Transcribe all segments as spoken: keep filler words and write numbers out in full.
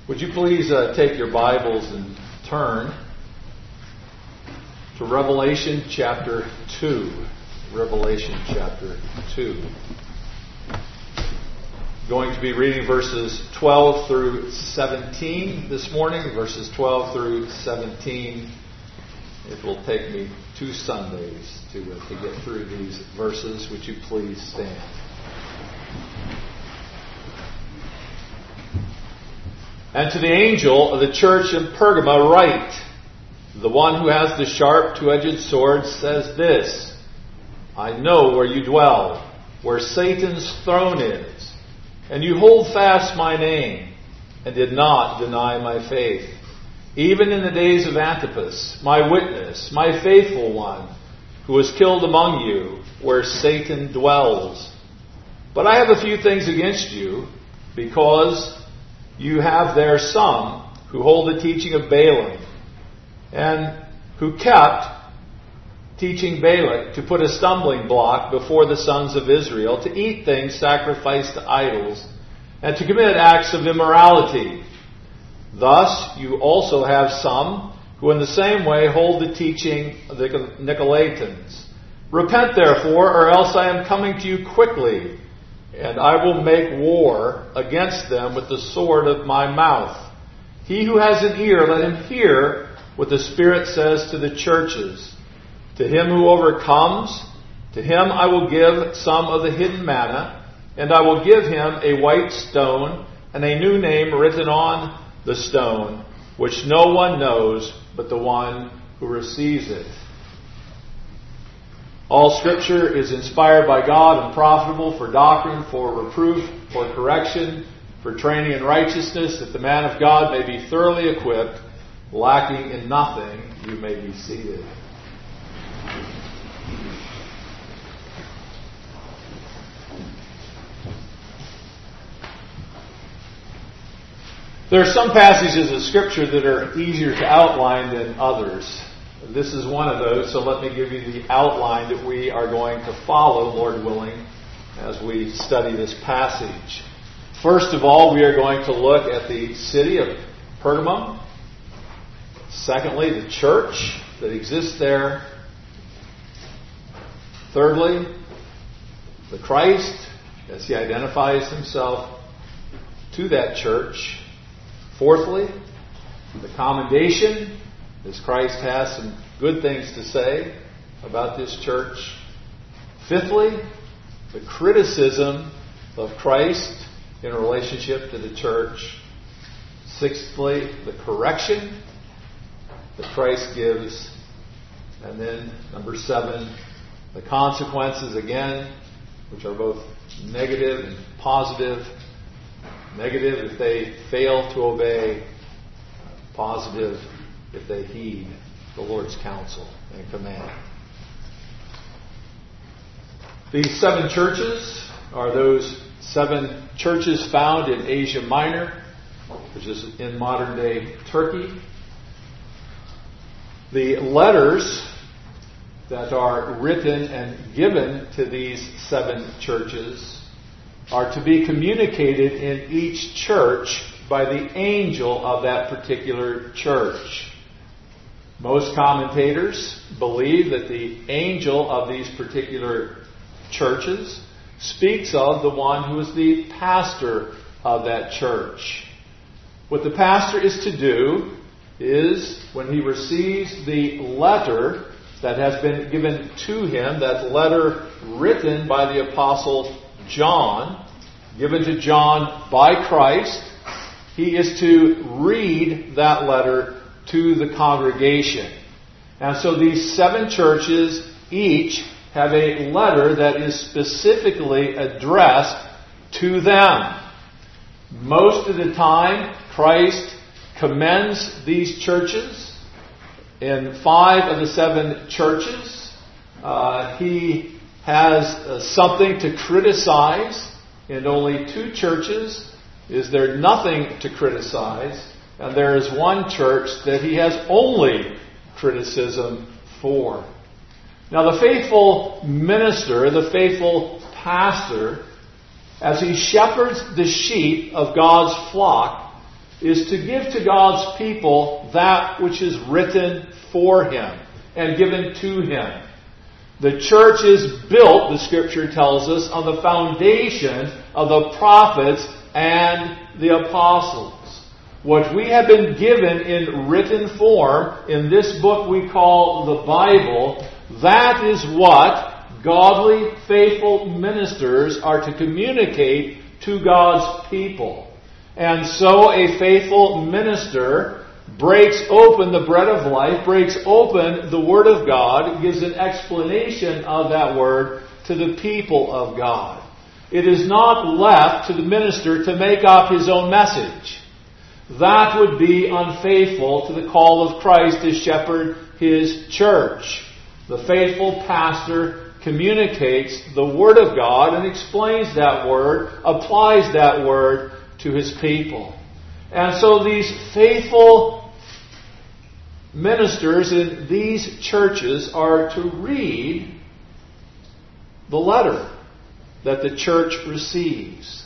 Would you please uh, take your Bibles and turn to Revelation chapter two. Revelation chapter two. Going to be reading verses twelve through seventeen this morning. Verses twelve through seventeen. It will take me two Sundays to, uh, to get through these verses. Would you please stand? And to the angel of the church in Pergama write, the one who has the sharp two-edged sword says this, I know where you dwell, where Satan's throne is, and you hold fast my name, and did not deny my faith, even in the days of Antipas, my witness, my faithful one, who was killed among you, where Satan dwells. But I have a few things against you, because you have there some who hold the teaching of Balaam, and who kept teaching Balak to put a stumbling block before the sons of Israel, to eat things sacrificed to idols, and to commit acts of immorality. Thus you also have some who in the same way hold the teaching of the Nicolaitans. Repent therefore, or else I am coming to you quickly, and I will make war against them with the sword of my mouth. He who has an ear, let him hear what the Spirit says to the churches. To him who overcomes, to him I will give some of the hidden manna, and I will give him a white stone and a new name written on the stone, which no one knows but the one who receives it. All Scripture is inspired by God and profitable for doctrine, for reproof, for correction, for training in righteousness, that the man of God may be thoroughly equipped, lacking in nothing. You may be seated. There are some passages of Scripture that are easier to outline than others. This is one of those, so let me give you the outline that we are going to follow, Lord willing, as we study this passage. First of all, we are going to look at the city of Pergamum. Secondly, the church that exists there. Thirdly, the Christ, as he identifies himself to that church. Fourthly, the commendation, as Christ has some good things to say about this church. Fifthly, the criticism of Christ in relationship to the church. Sixthly, the correction that Christ gives. And then, number seven, the consequences again, which are both negative and positive. Negative if they fail to obey, positive if they heed the Lord's counsel and command. These seven churches are those seven churches found in Asia Minor, which is in modern-day Turkey. The letters that are written and given to these seven churches are to be communicated in each church by the angel of that particular church. Most commentators believe that the angel of these particular churches speaks of the one who is the pastor of that church. What the pastor is to do is, when he receives the letter that has been given to him, that letter written by the Apostle John, given to John by Christ, he is to read that letter to the congregation. And so these seven churches each have a letter that is specifically addressed to them. Most of the time, Christ commends these churches. In five of the seven churches, uh, he has uh, something to criticize. In only two churches is there nothing to criticize, and there is one church that he has only criticism for. Now the faithful minister, the faithful pastor, as he shepherds the sheep of God's flock, is to give to God's people that which is written for Him and given to Him. The church is built, the Scripture tells us, on the foundation of the prophets and the apostles. What we have been given in written form in this book we call the Bible, that is what godly, faithful ministers are to communicate to God's people. And so a faithful minister breaks open the bread of life, breaks open the Word of God, gives an explanation of that Word to the people of God. It is not left to the minister to make up his own message. That would be unfaithful to the call of Christ to shepherd His church. The faithful pastor communicates the Word of God and explains that Word, applies that Word to his people. And so these faithful ministers in these churches are to read the letter that the church receives.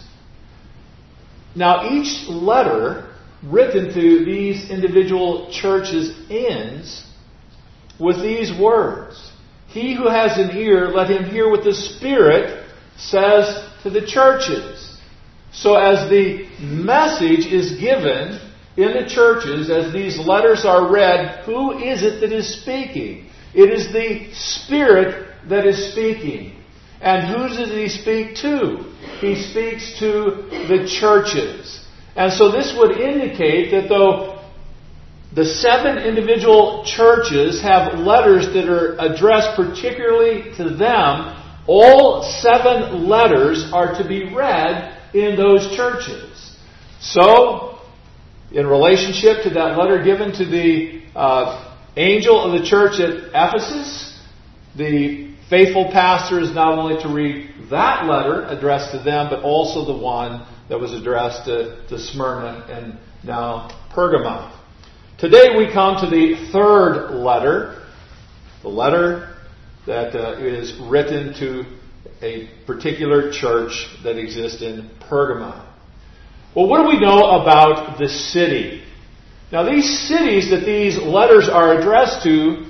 Now, each letter written to these individual churches ends with these words. He who has an ear, let him hear what the Spirit says to the churches. So as the message is given in the churches, as these letters are read, who is it that is speaking? It is the Spirit that is speaking. And who does He speak to? He speaks to the churches. And so this would indicate that though the seven individual churches have letters that are addressed particularly to them, all seven letters are to be read in those churches. So, in relationship to that letter given to the uh, angel of the church at Ephesus, the faithful pastor is not only to read that letter addressed to them, but also the one that was addressed to, to Smyrna and now Pergamum. Today we come to the third letter, the letter that uh, is written to a particular church that exists in Pergamum. Well, what do we know about the city? Now, these cities that these letters are addressed to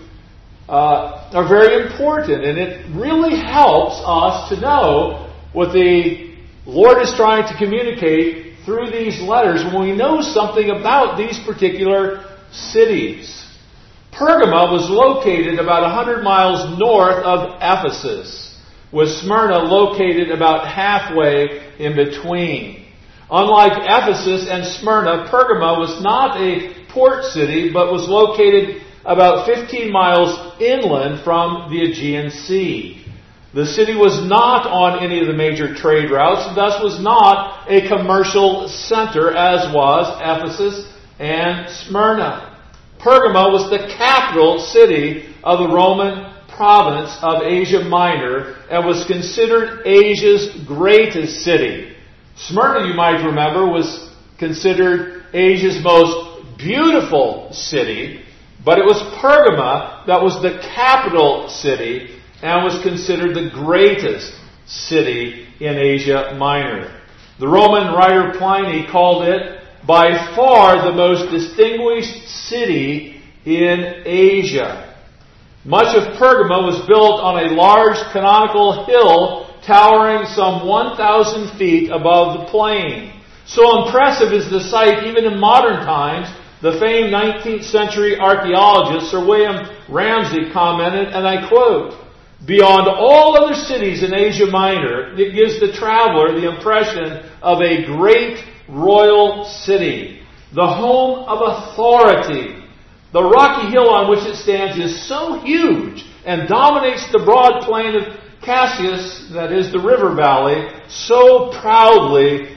uh, are very important, and it really helps us to know what the Lord is trying to communicate through these letters when we know something about these particular cities. Pergamum was located about one hundred miles north of Ephesus, with Smyrna located about halfway in between. Unlike Ephesus and Smyrna, Pergamum was not a port city, but was located about fifteen miles inland from the Aegean Sea. The city was not on any of the major trade routes, and thus was not a commercial center as was Ephesus and Smyrna. Pergamum was the capital city of the Roman province of Asia Minor and was considered Asia's greatest city. Smyrna, you might remember, was considered Asia's most beautiful city, but it was Pergamum that was the capital city and was considered the greatest city in Asia Minor. The Roman writer Pliny called it by far the most distinguished city in Asia. Much of Pergamum was built on a large canonical hill towering some one thousand feet above the plain. So impressive is the site even in modern times, the famed nineteenth century archaeologist Sir William Ramsay commented, and I quote, "Beyond all other cities in Asia Minor, it gives the traveler the impression of a great royal city, the home of authority. The rocky hill on which it stands is so huge and dominates the broad plain of Cassius, that is the river valley, so proudly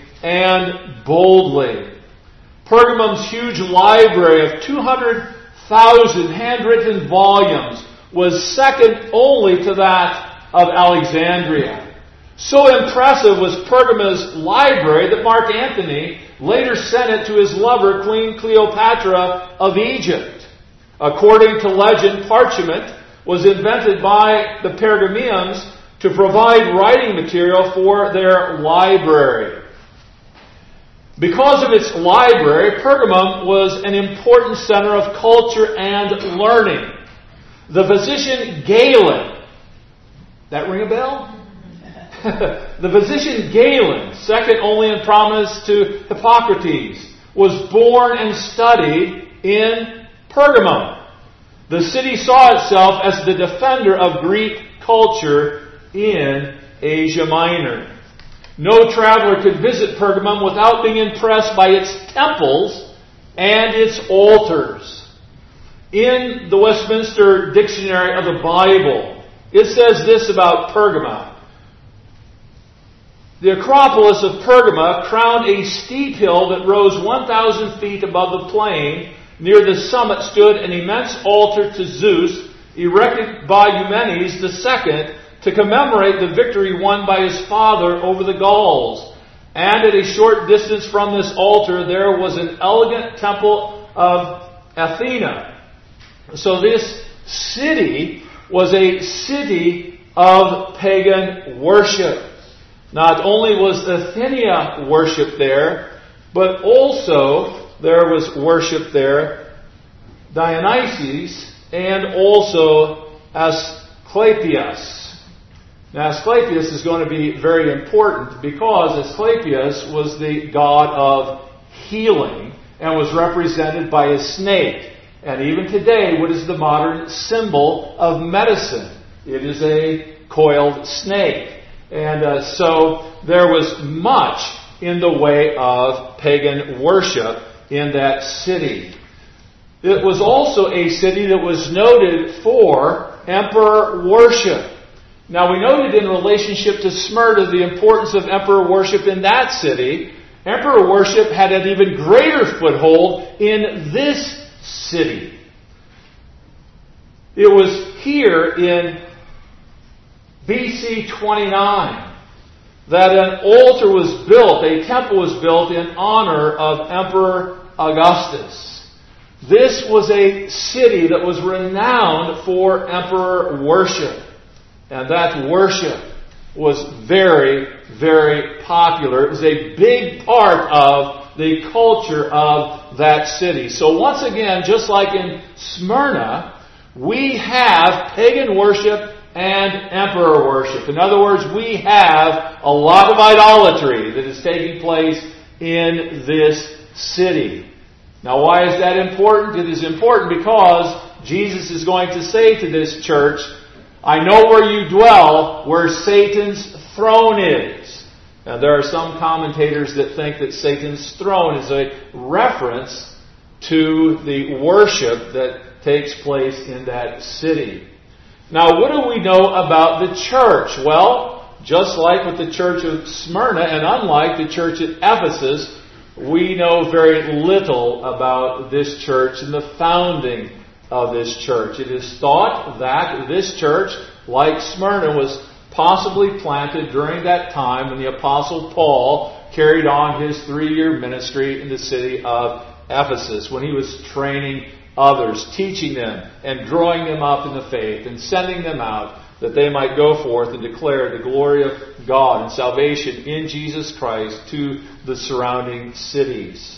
and boldly." Pergamum's huge library of two hundred thousand handwritten volumes was second only to that of Alexandria. So impressive was Pergamum's library that Mark Antony later sent it to his lover, Queen Cleopatra of Egypt. According to legend, parchment was invented by the Pergameans to provide writing material for their library. Because of its library, Pergamum was an important center of culture and learning. The physician Galen, that ring a bell? The physician Galen, second only in prominence to Hippocrates, was born and studied in Pergamum. The city saw itself as the defender of Greek culture in Asia Minor. No traveler could visit Pergamum without being impressed by its temples and its altars. In the Westminster Dictionary of the Bible, it says this about Pergamum. The Acropolis of Pergama crowned a steep hill that rose one thousand feet above the plain. Near the summit stood an immense altar to Zeus, erected by Eumenes the Second, to commemorate the victory won by his father over the Gauls. And at a short distance from this altar there was an elegant temple of Athena. So this city was a city of pagan worship. Not only was Athena worshipped there, but also there was worship there, Dionysus, and also Asclepius. Now Asclepius is going to be very important because Asclepius was the god of healing and was represented by a snake. And even today, what is the modern symbol of medicine? It is a coiled snake. And uh, so there was much in the way of pagan worship in that city. It was also a city that was noted for emperor worship. Now we noted in relationship to Smyrna the importance of emperor worship in that city. Emperor worship had an even greater foothold in this city. It was here in B C twenty-nine that an altar was built, a temple was built in honor of Emperor Augustus. This was a city that was renowned for emperor worship. And that worship was very, very popular. It was a big part of the culture of that city. So once again, just like in Smyrna, we have pagan worship and emperor worship. In other words, we have a lot of idolatry that is taking place in this city. Now, why is that important? It is important because Jesus is going to say to this church, I know where you dwell, where Satan's throne is. Now, there are some commentators that think that Satan's throne is a reference to the worship that takes place in that city. Now, what do we know about the church? Well, just like with the church of Smyrna and unlike the church at Ephesus, we know very little about this church and the founding of this church. It is thought that this church, like Smyrna, was possibly planted during that time when the Apostle Paul carried on his three-year ministry in the city of Ephesus, when he was training others, teaching them and growing them up in the faith and sending them out that they might go forth and declare the glory of God and salvation in Jesus Christ to the surrounding cities.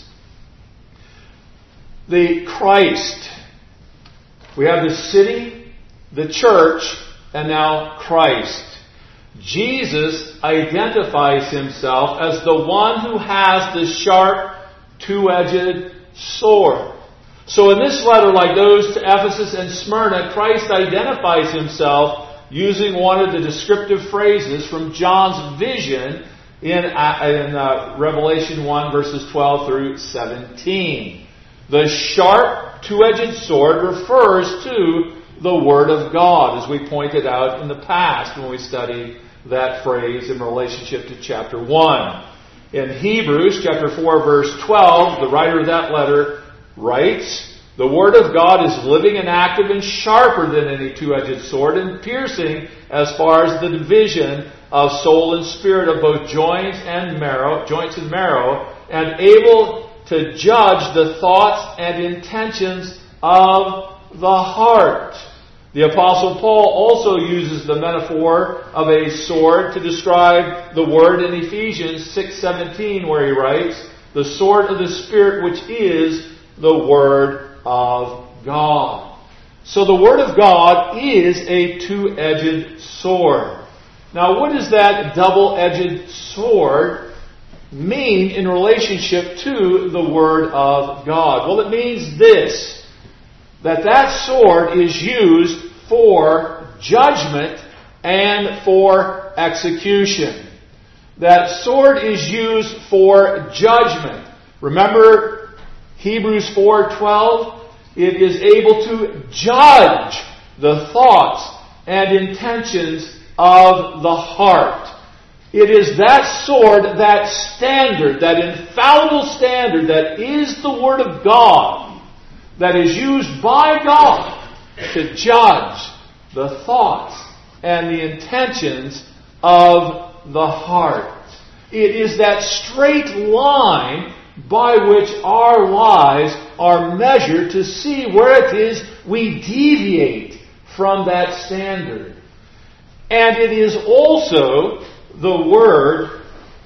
The Christ. We have the city, the church, and now Christ. Jesus identifies himself as the one who has the sharp, two-edged sword. So in this letter, like those to Ephesus and Smyrna, Christ identifies himself using one of the descriptive phrases from John's vision in, in uh, Revelation one, verses twelve through seventeen. The sharp, two-edged sword refers to the Word of God, as we pointed out in the past when we studied that phrase in relationship to chapter one. In Hebrews chapter four, verse twelve, the writer of that letter writes, the Word of God is living and active and sharper than any two-edged sword and piercing as far as the division of soul and spirit, of both joints and marrow, joints and marrow, and able to judge the thoughts and intentions of the heart. The Apostle Paul also uses the metaphor of a sword to describe the Word in Ephesians six seventeen, where he writes, the sword of the Spirit, which is the Word of God. So the Word of God is a two-edged sword. Now, what does that double-edged sword mean in relationship to the Word of God? Well, it means this, that that sword is used for judgment and for execution. That sword is used for judgment. Remember Hebrews four twelve? It is able to judge the thoughts and intentions of the heart. It is that sword, that standard, that infallible standard that is the Word of God, that is used by God to judge the thoughts and the intentions of the heart. It is that straight line by which our lives are measured to see where it is we deviate from that standard. And it is also the Word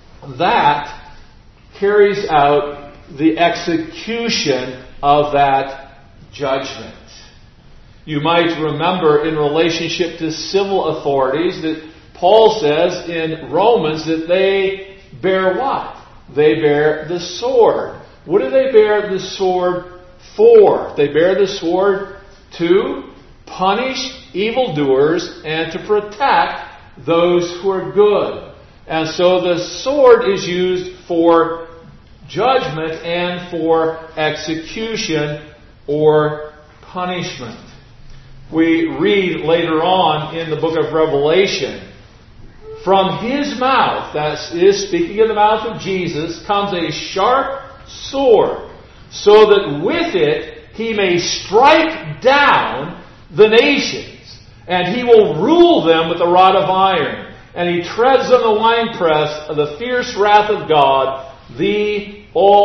that carries out the execution of that judgment. You might remember in relationship to civil authorities that Paul says in Romans that they bear what? They bear the sword. What do they bear the sword for? They bear the sword to punish evildoers and to protect those who are good. And so the sword is used for judgment and for execution or punishment. We read later on in the book of Revelation, from His mouth, that is speaking of the mouth of Jesus, comes a sharp sword, so that with it He may strike down the nations, and He will rule them with a rod of iron, and He treads on the winepress of the fierce wrath of God, the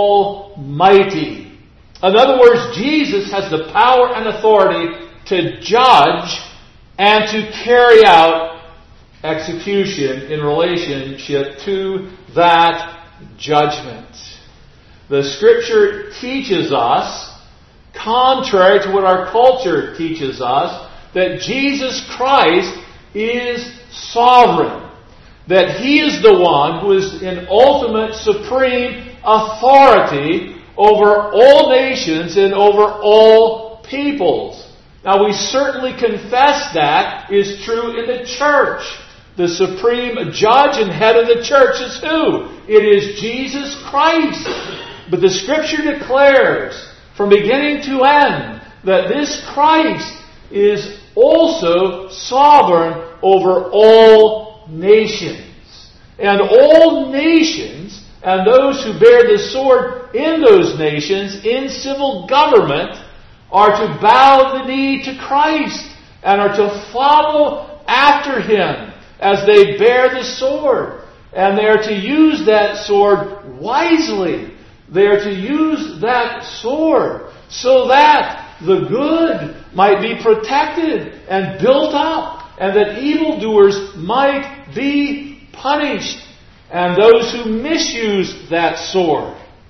Almighty. In other words, Jesus has the power and authority to judge and to carry out execution in relationship to that judgment. The Scripture teaches us, contrary to what our culture teaches us, that Jesus Christ is sovereign. That He is the one who is in ultimate supreme authority over all nations and over all peoples. Now, we certainly confess that is true in the church. The supreme judge and head of the church is who? It is Jesus Christ. But the Scripture declares from beginning to end that this Christ is also sovereign over all nations. And all nations and those who bear the sword in those nations in civil government are to bow the knee to Christ and are to follow after Him as they bear the sword. And they are to use that sword wisely. They are to use that sword so that the good might be protected and built up, and that evildoers might be punished, and those who misuse that sword,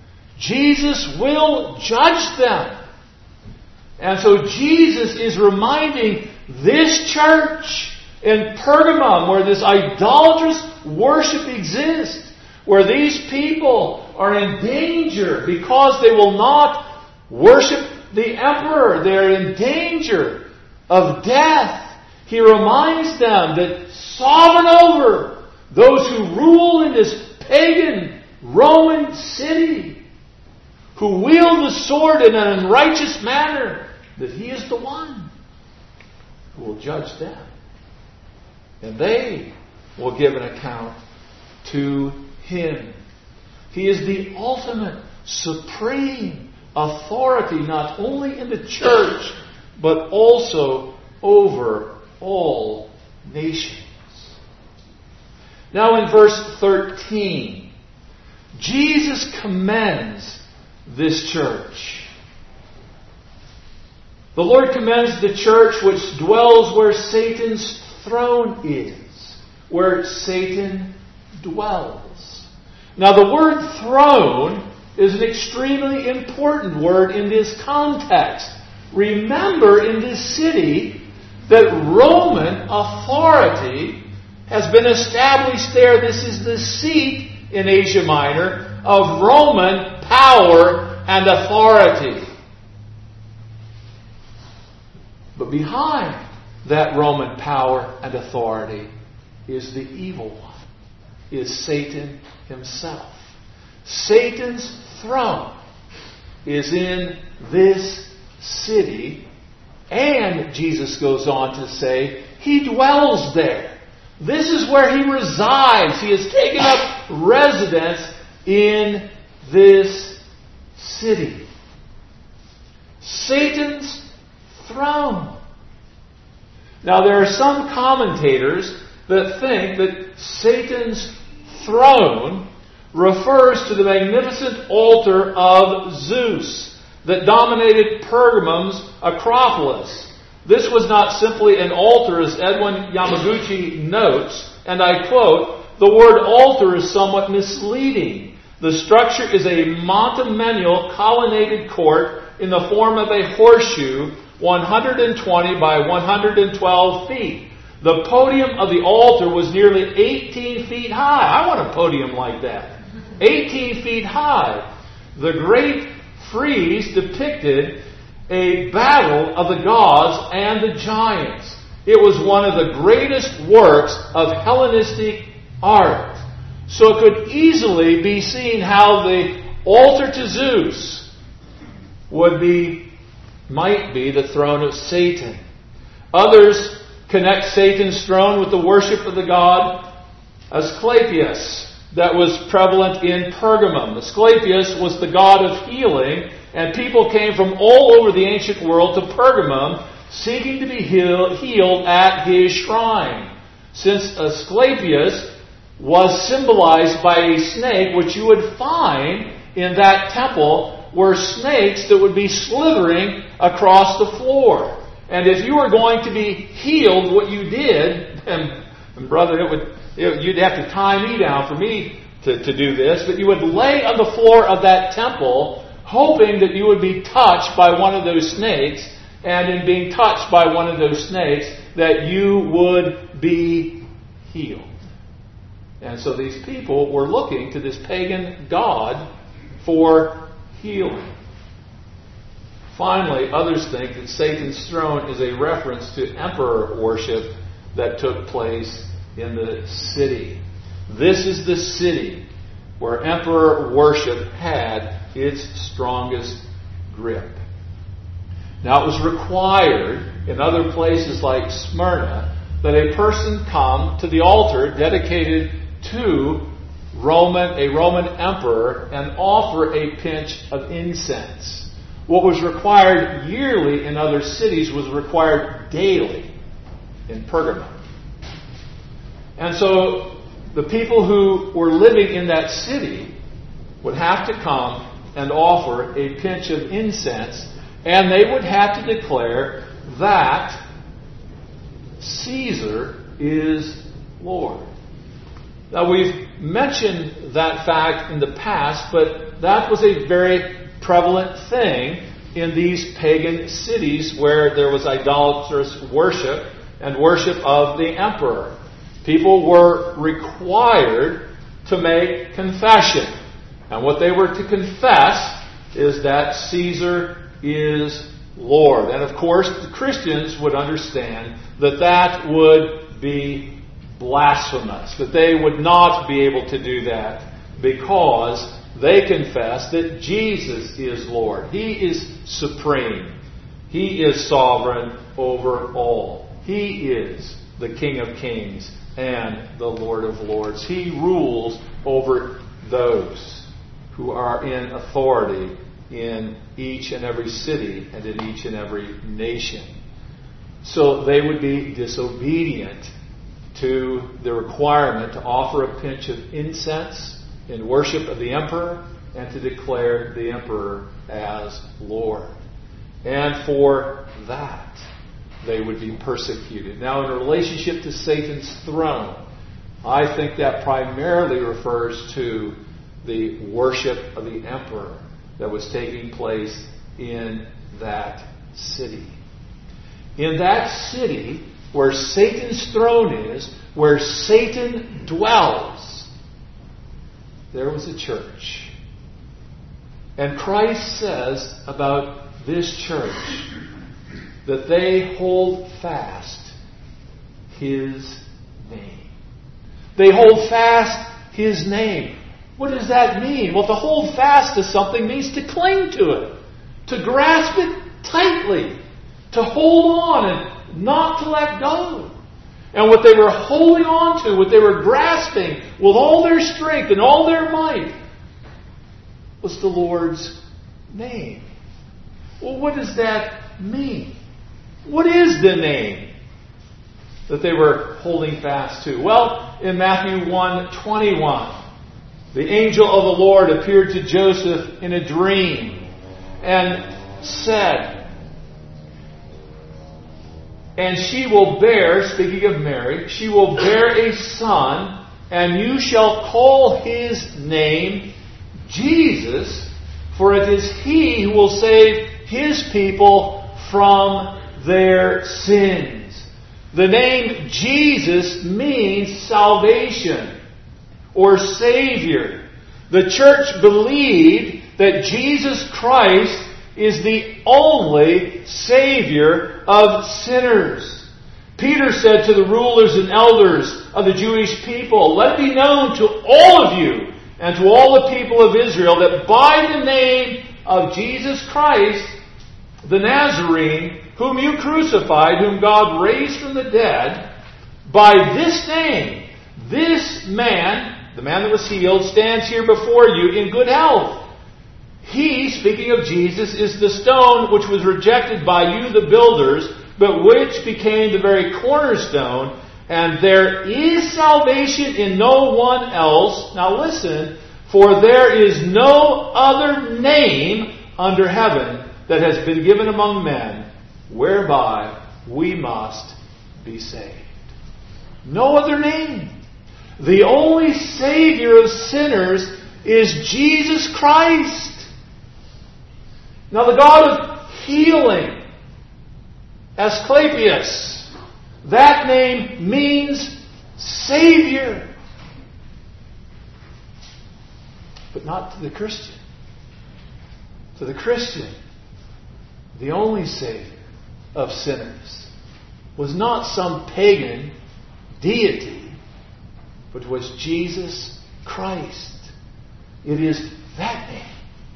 Jesus will judge them. And so Jesus is reminding this church in Pergamum, where this idolatrous worship exists, where these people are in danger because they will not worship the emperor. They're in danger of death. He reminds them that sovereign over those who rule in this pagan Roman city, who wield the sword in an unrighteous manner, that He is the one who will judge them. And they will give an account to Him. He is the ultimate, supreme authority, not only in the church, but also over all nations. Now in verse thirteen, Jesus commends this church. The Lord commends the church which dwells where Satan's throne is, where Satan dwells. Now the word throne is an extremely important word in this context. Remember, in this city, that Roman authority has been established there. This is the seat in Asia Minor of Roman power and authority. But behind that Roman power and authority is the evil one, is Satan himself. Satan's throne is in this city, and Jesus goes on to say, he dwells there. This is where he resides. He has taken up residence in this city. Satan's throne. Now, there are some commentators that think that Satan's throne refers to the magnificent altar of Zeus that dominated Pergamum's Acropolis. This was not simply an altar, as Edwin Yamaguchi notes, and I quote, "The word altar is somewhat misleading. The structure is a monumental colonnaded court in the form of a horseshoe, one hundred twenty by one hundred twelve feet. The podium of the altar was nearly eighteen feet high." I want a podium like that. eighteen feet high. The great frieze depicted a battle of the gods and the giants. It was one of the greatest works of Hellenistic art. So it could easily be seen how the altar to Zeus would be, might be the throne of Satan. Others connect Satan's throne with the worship of the god Asclepius that was prevalent in Pergamum. Asclepius was the god of healing, and people came from all over the ancient world to Pergamum seeking to be heal, healed at his shrine. Since Asclepius was symbolized by a snake, which you would find in that temple were snakes that would be slithering across the floor. And if you were going to be healed, what you did, and, and brother, it would it, you'd have to tie me down for me to, to do this, but you would lay on the floor of that temple, hoping that you would be touched by one of those snakes, and in being touched by one of those snakes, that you would be healed. And so these people were looking to this pagan god for healing. Finally, others think that Satan's throne is a reference to emperor worship that took place in the city. This is the city where emperor worship had its strongest grip. Now, it was required in other places like Smyrna that a person come to the altar dedicated to Roman, a Roman emperor, and offer a pinch of incense. What was required yearly in other cities was required daily in Pergamum. And so the people who were living in that city would have to come and offer a pinch of incense, and they would have to declare that Caesar is Lord. Now, we've mentioned that fact in the past, but that was a very prevalent thing in these pagan cities where there was idolatrous worship and worship of the emperor. People were required to make confession. And what they were to confess is that Caesar is Lord. And of course, the Christians would understand that that would be blasphemous, that they would not be able to do that because they confess that Jesus is Lord. He is supreme. He is sovereign over all. He is the King of Kings and the Lord of Lords. He rules over those who are in authority in each and every city and in each and every nation. So they would be disobedient to the requirement to offer a pinch of incense in worship of the emperor and to declare the emperor as Lord. And for that, they would be persecuted. Now, in relationship to Satan's throne, I think that primarily refers to the worship of the emperor that was taking place in that city. In that city, where Satan's throne is, where Satan dwells, there was a church. And Christ says about this church that they hold fast His name. They hold fast His name. What does that mean? Well, to hold fast to something means to cling to it, to grasp it tightly, to hold on and not to let go. And what they were holding on to, what they were grasping with all their strength and all their might, was the Lord's name. Well, what does that mean? What is the name that they were holding fast to? Well, in Matthew one twenty-one, the angel of the Lord appeared to Joseph in a dream and said, "And she will bear," speaking of Mary, "she will bear a son, and you shall call his name Jesus, for it is he who will save his people from their sins." The name Jesus means salvation or Savior. The church believed that Jesus Christ is the only Savior of sinners. Peter said to the rulers and elders of the Jewish people, "Let it be known to all of you and to all the people of Israel that by the name of Jesus Christ, the Nazarene, whom you crucified, whom God raised from the dead, by this name, this man," the man that was healed, "stands here before you in good health. He," speaking of Jesus, "is the stone which was rejected by you, the builders, but which became the very cornerstone. And there is salvation in no one else." Now listen, "for there is no other name under heaven that has been given among men whereby we must be saved." No other name. The only Savior of sinners is Jesus Christ. Now the God of healing, Asclepius, that name means Savior. But not to the Christian. To the Christian, the only Savior of sinners was not some pagan deity, but was Jesus Christ. It is that name.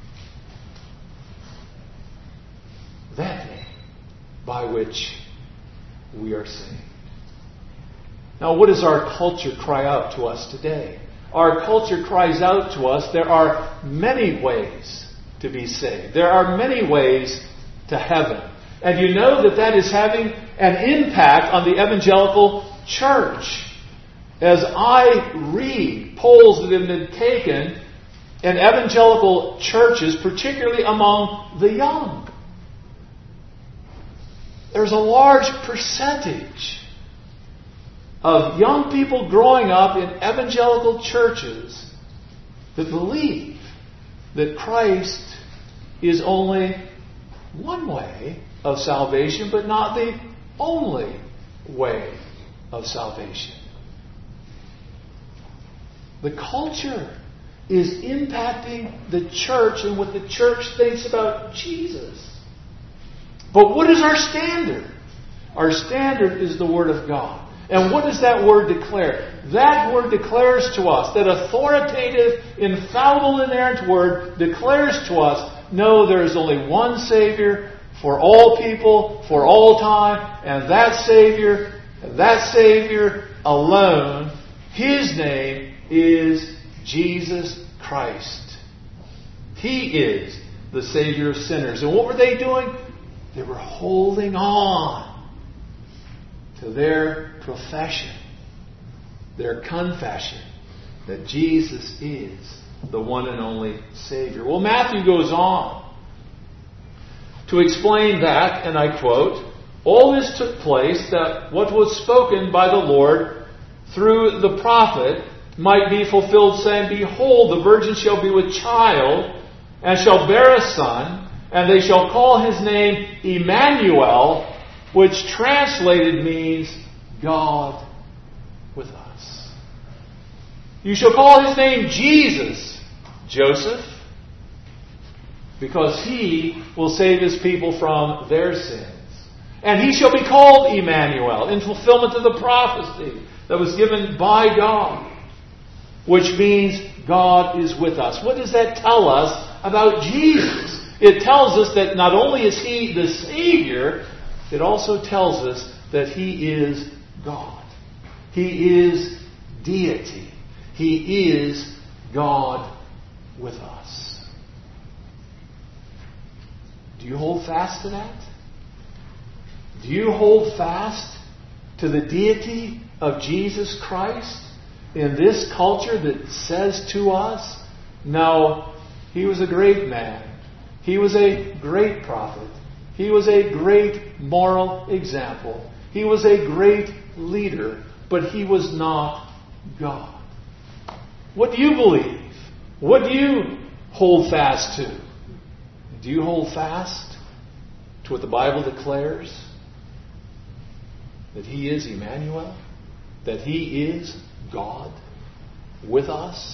That name by which we are saved. Now, what does our culture cry out to us today? Our culture cries out to us, there are many ways to be saved. There are many ways to heaven. And you know that that is having an impact on the evangelical church. As I read polls that have been taken in evangelical churches, particularly among the young, there's a large percentage of young people growing up in evangelical churches that believe that Christ is only one way of salvation, but not the only way of salvation. The culture is impacting the church and what the church thinks about Jesus. But what is our standard? Our standard is the Word of God. And what does that Word declare? That Word declares to us, that authoritative, infallible, inerrant Word declares to us, no, there is only one Savior for all people, for all time, and that Savior, and that Savior alone, His name is Jesus Christ. He is the Savior of sinners. And what were they doing? They were holding on to their profession, their confession that Jesus is the one and only Savior. Well, Matthew goes on to explain that, and I quote, "All this took place that what was spoken by the Lord through the prophet might be fulfilled, saying, Behold, the virgin shall be with child, and shall bear a son, and they shall call his name Emmanuel, which translated means God with us. You shall call his name Jesus, Joseph, because he will save his people from their sins. And he shall be called Emmanuel, in fulfillment of the prophecy that was given by God, which means God is with us. What does that tell us about Jesus? It tells us that not only is he the Savior, it also tells us that he is God. He is deity. He is God with us. Do you hold fast to that? Do you hold fast to the deity of Jesus Christ in this culture that says to us, no, he was a great man. He was a great prophet. He was a great moral example. He was a great leader, but he was not God. What do you believe? What do you hold fast to? Do you hold fast to what the Bible declares? That he is Emmanuel? That he is God with us?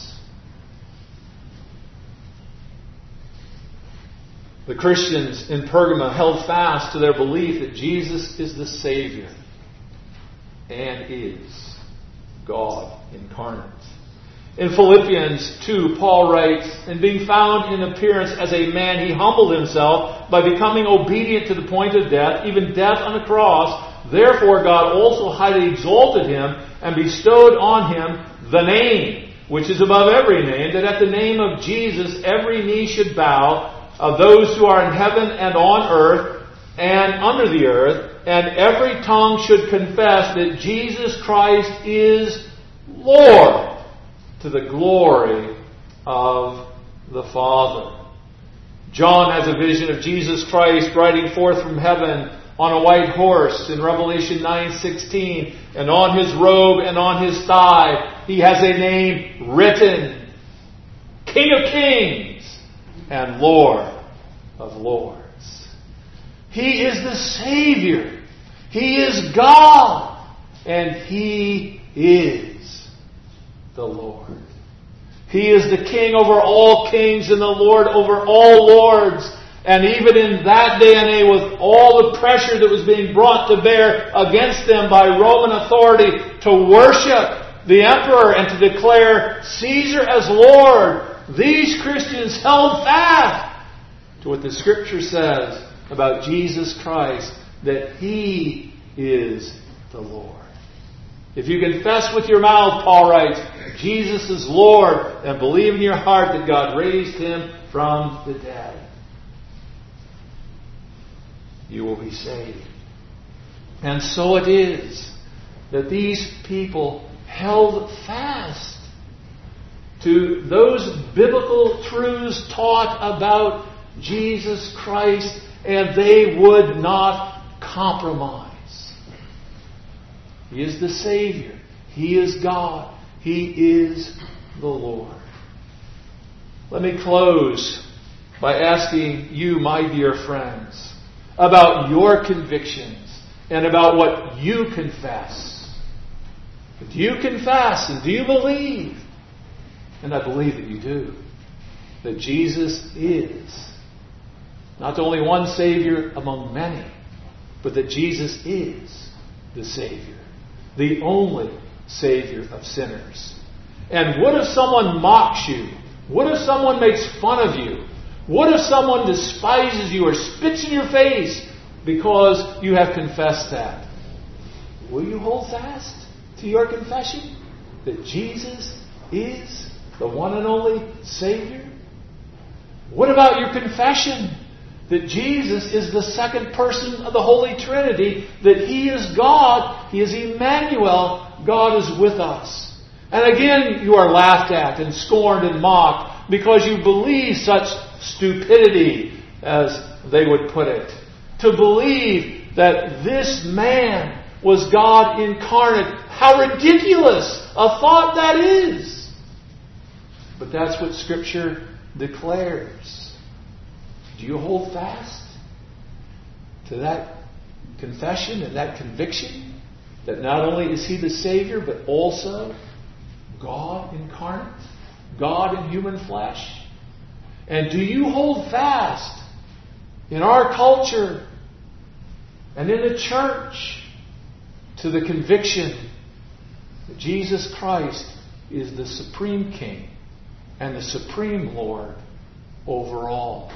The Christians in Pergamum held fast to their belief that Jesus is the Savior and is God incarnate. In Philippians two, Paul writes, And being found in appearance as a man, he humbled himself by becoming obedient to the point of death, even death on the cross. Therefore God also highly exalted him and bestowed on him the name, which is above every name, that at the name of Jesus every knee should bow, of those who are in heaven and on earth and under the earth, and every tongue should confess that Jesus Christ is Lord, to the glory of the Father. John has a vision of Jesus Christ riding forth from heaven on a white horse in Revelation nine sixteen, and on his robe and on his thigh he has a name written, King of Kings and Lord of Lords. He is the Savior. He is God. And he is the Lord. He is the King over all kings and the Lord over all lords. And even in that day and age, with all the pressure that was being brought to bear against them by Roman authority to worship the emperor and to declare Caesar as Lord, these Christians held fast to what the Scripture says about Jesus Christ, that he is the Lord. If you confess with your mouth, Paul writes, Jesus is Lord, and believe in your heart that God raised him from the dead, you will be saved. And so it is that these people held fast to those biblical truths taught about Jesus Christ, and they would not compromise. He is the Savior. He is God. He is the Lord. Let me close by asking you, my dear friends, about your convictions and about what you confess. Do you confess and do you believe? And I believe that you do. That Jesus is not only one Savior among many, but that Jesus is the Savior. The only Savior of sinners. And what if someone mocks you? What if someone makes fun of you? What if someone despises you or spits in your face because you have confessed that? Will you hold fast to your confession that Jesus is the one and only Savior? What about your confession that Jesus is the second person of the Holy Trinity, that he is God, he is Emmanuel, God is with us? And again, you are laughed at and scorned and mocked because you believe such stupidity, as they would put it. To believe that this man was God incarnate. How ridiculous a thought that is! But that's what Scripture declares. Do you hold fast to that confession and that conviction that not only is He the Savior, but also God incarnate, God in human flesh? And do you hold fast in our culture and in the church to the conviction that Jesus Christ is the supreme King and the supreme Lord over all?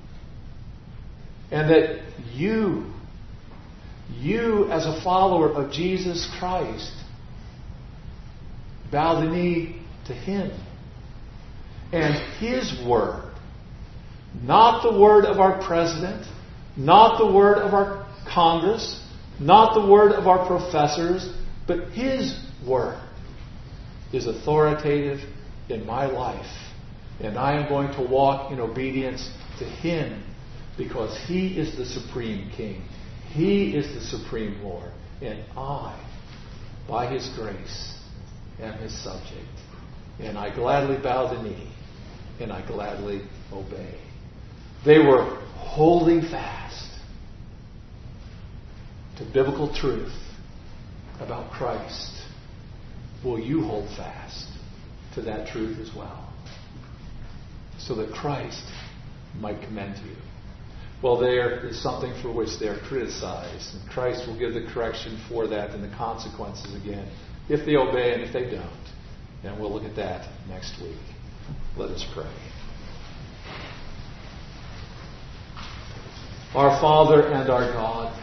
And that you, you as a follower of Jesus Christ, bow the knee to Him and His Word. Not the word of our president, not the word of our Congress, not the word of our professors, but His Word is authoritative in my life. And I am going to walk in obedience to Him because He is the supreme King. He is the supreme Lord. And I, by His grace, am His subject. And I gladly bow the knee. And I gladly obey. They were holding fast to biblical truth about Christ. Will you hold fast to that truth as well? So that Christ might commend you. Well, there is something for which they are criticized. And Christ will give the correction for that and the consequences again, if they obey and if they don't. And we'll look at that next week. Let us pray. Our Father and our God,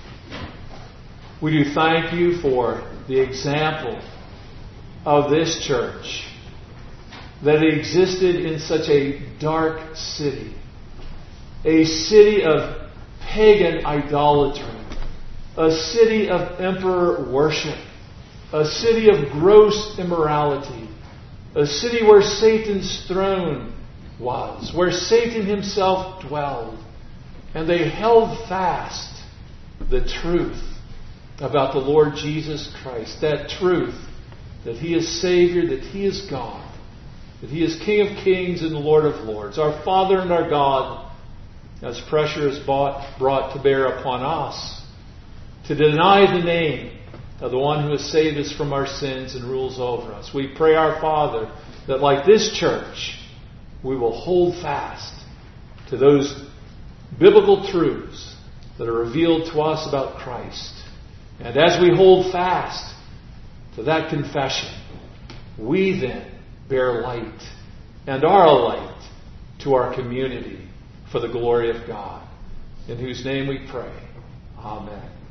we do thank You for the example of this church, that it existed in such a dark city, a city of pagan idolatry, a city of emperor worship, a city of gross immorality, a city where Satan's throne was, where Satan himself dwelled. And they held fast the truth about the Lord Jesus Christ. That truth that He is Savior, that He is God, that He is King of Kings and Lord of Lords. Our Father and our God, as pressure is brought, brought to bear upon us to deny the name of the one who has saved us from our sins and rules over us. We pray, our Father, that like this church, we will hold fast to those biblical truths that are revealed to us about Christ. And as we hold fast to that confession, we then bear light and are a light to our community for the glory of God, in whose name we pray. Amen.